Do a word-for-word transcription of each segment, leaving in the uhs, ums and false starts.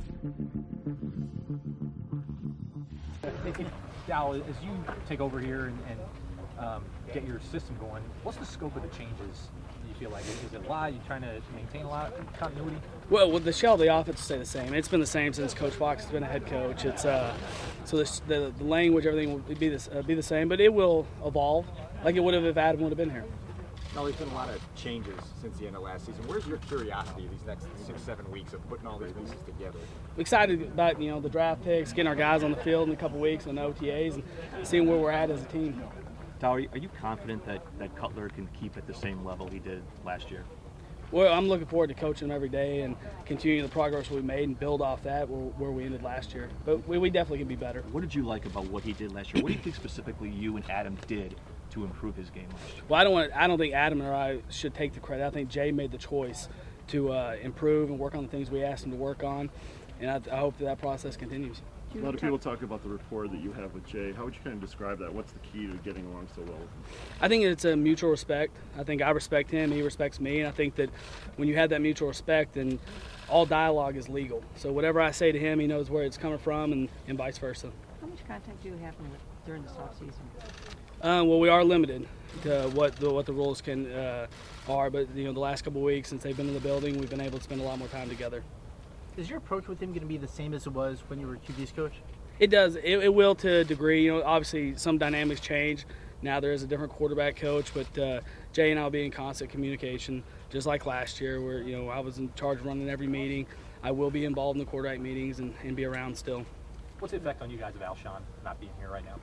Dal, as you take over here and, and um, get your system going, what's the scope of the changes? Do you feel like is it a lot? Are you trying to maintain a lot of continuity? Well, with the shell of the offense will stay the same. It's been the same since Coach Fox has been a head coach. It's uh, so the, the the language, everything will be this uh, be the same, but it will evolve like it would have if Adam would have been here. Now, there's been a lot of changes since the end of last season. Where's your curiosity these next six, seven weeks of putting all these pieces together? We're excited about you know the draft picks, getting our guys on the field in a couple weeks and O T As, and seeing where we're at as a team. Dal, are you confident that, that Cutler can keep at the same level he did last year? Well, I'm looking forward to coaching him every day and continuing the progress we made and build off that where, where we ended last year. But we, we definitely can be better. What did you like about what he did last year? What do you think specifically you and Adam did to improve his game last year? Well, I don't want. I don't think Adam or I should take the credit. I think Jay made the choice to uh, improve and work on the things we asked him to work on, and I, I hope that that process continues. A lot of people talk about the rapport that you have with Jay. How would you kind of describe that? What's the key to getting along so well with him? I think it's a mutual respect. I think I respect him, he respects me, and I think that when you have that mutual respect, then all dialogue is legal. So whatever I say to him, he knows where it's coming from, and, and vice versa. How much contact do you have during this off season? Uh, well, we are limited to what the, what the rules can uh, are, but you know the last couple of weeks since they've been in the building, we've been able to spend a lot more time together. Is your approach with him going to be the same as it was when you were Q B's coach? It does. It, it will to a degree. You know, obviously some dynamics change. Now there is a different quarterback coach, but uh, Jay and I will be in constant communication, just like last year, where you know I was in charge of running every meeting. I will be involved in the quarterback meetings and, and be around still. What's the effect on you guys of Alshon not being here right now?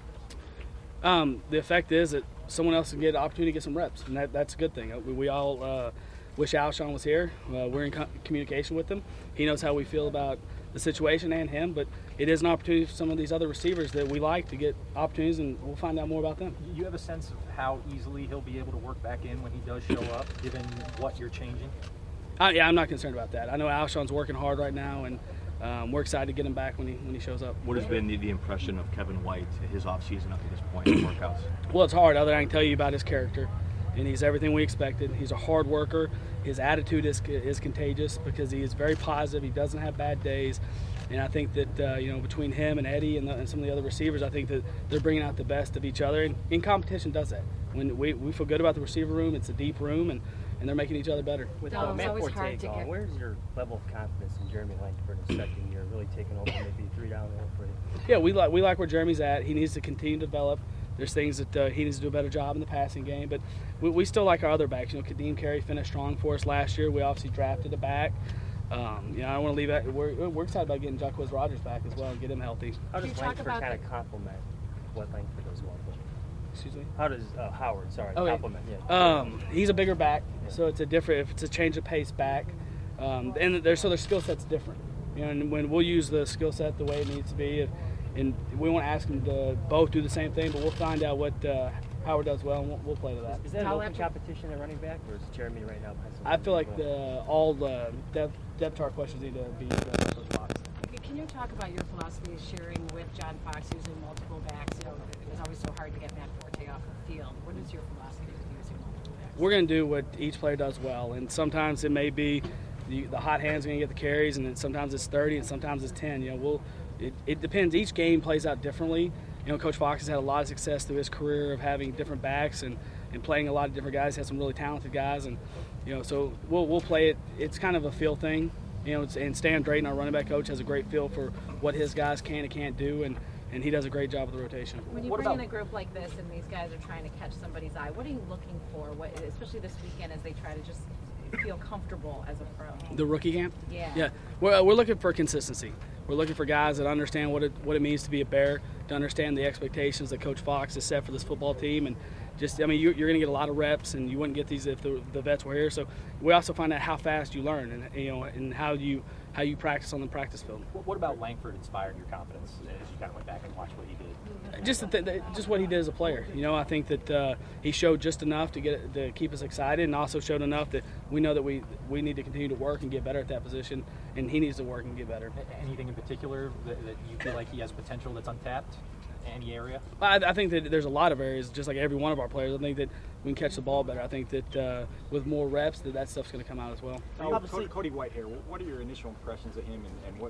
Um, the effect is that someone else can get an opportunity to get some reps, and that, that's a good thing. We, we all uh, wish Alshon was here. Uh, we're in co- communication with him. He knows how we feel about the situation and him, but it is an opportunity for some of these other receivers that we like to get opportunities, and we'll find out more about them. You have a sense of how easily he'll be able to work back in when he does show up, given what you're changing? Uh, yeah, I'm not concerned about that. I know Alshon's working hard right now, and um, we're excited to get him back when he when he shows up. What has been the, the impression of Kevin White, his offseason up to this point in workouts? Well, it's hard. Other than I can tell you about his character, and he's everything we expected. He's a hard worker. His attitude is is contagious because he is very positive. He doesn't have bad days. And I think that, uh, you know, between him and Eddie and, the, and some of the other receivers, I think that they're bringing out the best of each other. And in competition does that. When we, we feel good about the receiver room, it's a deep room, and, and they're making each other better. With uh, Matt Forte gone, where's your level of confidence in Jeremy Langford in his second year, really taking over maybe three down there for you? Yeah, we like, we like where Jeremy's at. He needs to continue to develop. There's things that uh, he needs to do a better job in the passing game. But we, we still like our other backs. You know, Kadeem Carey finished strong for us last year. We obviously drafted a back. Um, you know, I don't want to leave that. We're, we're excited about getting Jacquizz Rodgers back as well and get him healthy. How does Langford kind of complement what Langford does well? Excuse me? How does uh, Howard, sorry, okay. complement? Yeah. Um, he's a bigger back, yeah. so it's a different, if it's a change of pace back. Um, and their, so their skill set's different. You know, and when we'll use the skill set the way it needs to be. If, and we won't ask them to both do the same thing, but we'll find out what uh, Howard does well, and we'll, we'll play to that. Is that an open competition at running back, or is Jeremy right now? I feel like the, all the depth, depth chart questions need to be addressed for Fox. Can you talk about your philosophy of sharing with John Fox using multiple backs? You know, it was always so hard to get Matt Forte off the field. What is your philosophy with using multiple backs? We're going to do what each player does well, and sometimes it may be the, the hot hand's going to get the carries, and then sometimes it's thirty, and sometimes it's ten. You know, we'll it, it depends. Each game plays out differently. You know, Coach Fox has had a lot of success through his career of having different backs and, and playing a lot of different guys. He has some really talented guys, and you know, so we'll we'll play it. It's kind of a feel thing. You know, it's, and Stan Drayton, our running back coach, has a great feel for what his guys can and can't do, and, and he does a great job with the rotation. When you what bring about, in a group like this and these guys are trying to catch somebody's eye, what are you looking for, what, especially this weekend as they try to just feel comfortable as a pro? The rookie camp? Yeah. Yeah. We're, we're looking for consistency. We're looking for guys that understand what it, what it means to be a Bear, to understand the expectations that Coach Fox has set for this football team, and just, I mean, you're, you're going to get a lot of reps, and you wouldn't get these if the, the vets were here. So we also find out how fast you learn, and you know, and how you how you practice on the practice field. What about Langford inspired your confidence as you kind of went back and watched what he did? Just the th- the, just what he did as a player. You know, I think that uh, he showed just enough to get to keep us excited, and also showed enough that we know that we we need to continue to work and get better at that position, and he needs to work and get better. Anything in particular that, that you feel like he has potential that's untapped? Any area? I, I think that there's a lot of areas, just like every one of our players. I think that we can catch the ball better. I think that uh, with more reps, that that stuff's going to come out as well. Cody, Cody White here. What are your initial impressions of him, and, and what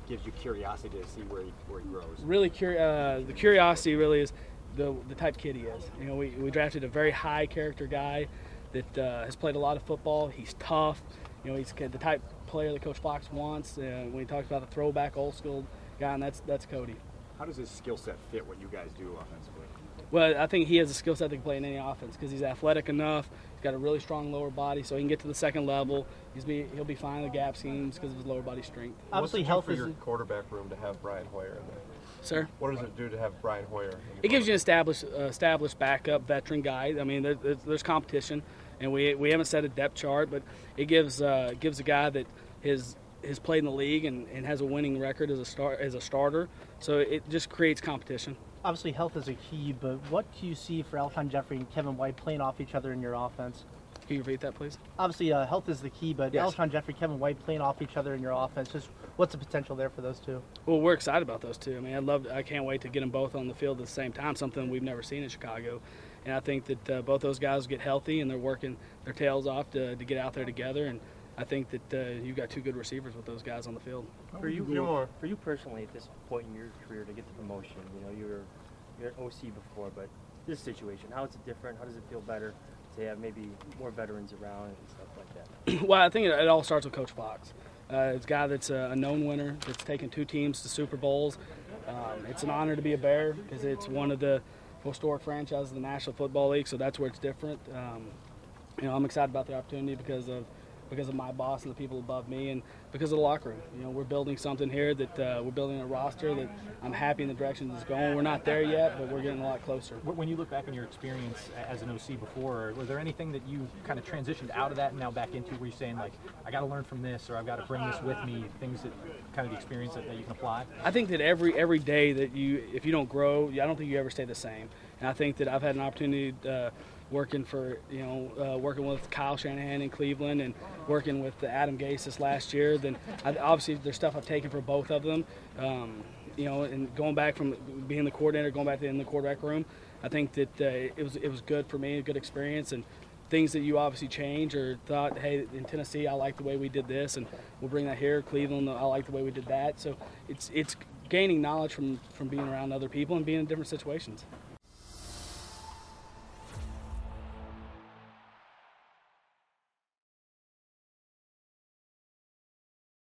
gives you curiosity to see where he, where he grows? Really, curi- uh, the curiosity really is the the type kid he is. You know, we, we drafted a very high character guy that uh, has played a lot of football. He's tough. You know, he's the type player that Coach Fox wants. Uh, when he talks about the throwback, old school guy, and that's that's Cody. How does his skill set fit what you guys do offensively? Well, I think he has a skill set that can play in any offense because he's athletic enough. He's got a really strong lower body, so he can get to the second level. He's be he'll be fine in the gap schemes because of his lower body strength. Obviously, health for your quarterback room to have Brian Hoyer in there. Sir, What does it do to have Brian Hoyer? it gives you an established uh, established backup veteran guy. I mean, there, there's, there's competition, and we we haven't set a depth chart, but it gives uh, gives a guy that has has played in the league and, and has a winning record as a start as a starter. So it just creates competition. Obviously, health is a key, but what do you see for Alshon Jeffrey and Kevin White playing off each other in your offense? Can you repeat that, please? Obviously, uh, health is the key, but Yes. Alshon Jeffrey, Kevin White playing off each other in your offense. Just what's the potential there for those two? Well, we're excited about those two. I mean, I love. I can't wait to get them both on the field at the same time. Something we've never seen in Chicago, and I think that uh, both those guys get healthy and they're working their tails off to, to get out there together. And I think that uh, you've got two good receivers with those guys on the field. For you, Few more. for you personally, at this point in your career, to get the promotion, you know, you're you're an O C before, but this situation, how is it different? How does it feel better to have maybe more veterans around and stuff like that? Well, I think it, it all starts with Coach Fox. Uh, it's a guy that's a, a known winner, that's taken two teams to Super Bowls. Um, it's an honor to be a Bear because it's one of the historic franchises of the National Football League, so that's where it's different. Um, you know, I'm excited about the opportunity because of because of my boss and the people above me, and because of the locker room. You know, we're building something here that uh, we're building a roster that I'm happy in the direction it's going. We're not there yet, but we're getting a lot closer. When you look back on your experience as an O C before, was there anything that you kind of transitioned out of that and now back into where you're saying, like, I got to learn from this or I've got to bring this with me, things that kind of the experience that, that you can apply? I think that every every day that you, if you don't grow, I don't think you ever stay the same. And I think that I've had an opportunity uh, working for, you know, uh, working with Kyle Shanahan in Cleveland and working with Adam Gase this last year. Then I, obviously there's stuff I've taken for both of them. Um, you know, and going back from being the coordinator, going back to in the quarterback room, I think that uh, it was it was good for me, a good experience, and things that you obviously change or thought, hey, in Tennessee I like the way we did this, and we'll bring that here. Cleveland, I like the way we did that. So it's it's gaining knowledge from from being around other people and being in different situations.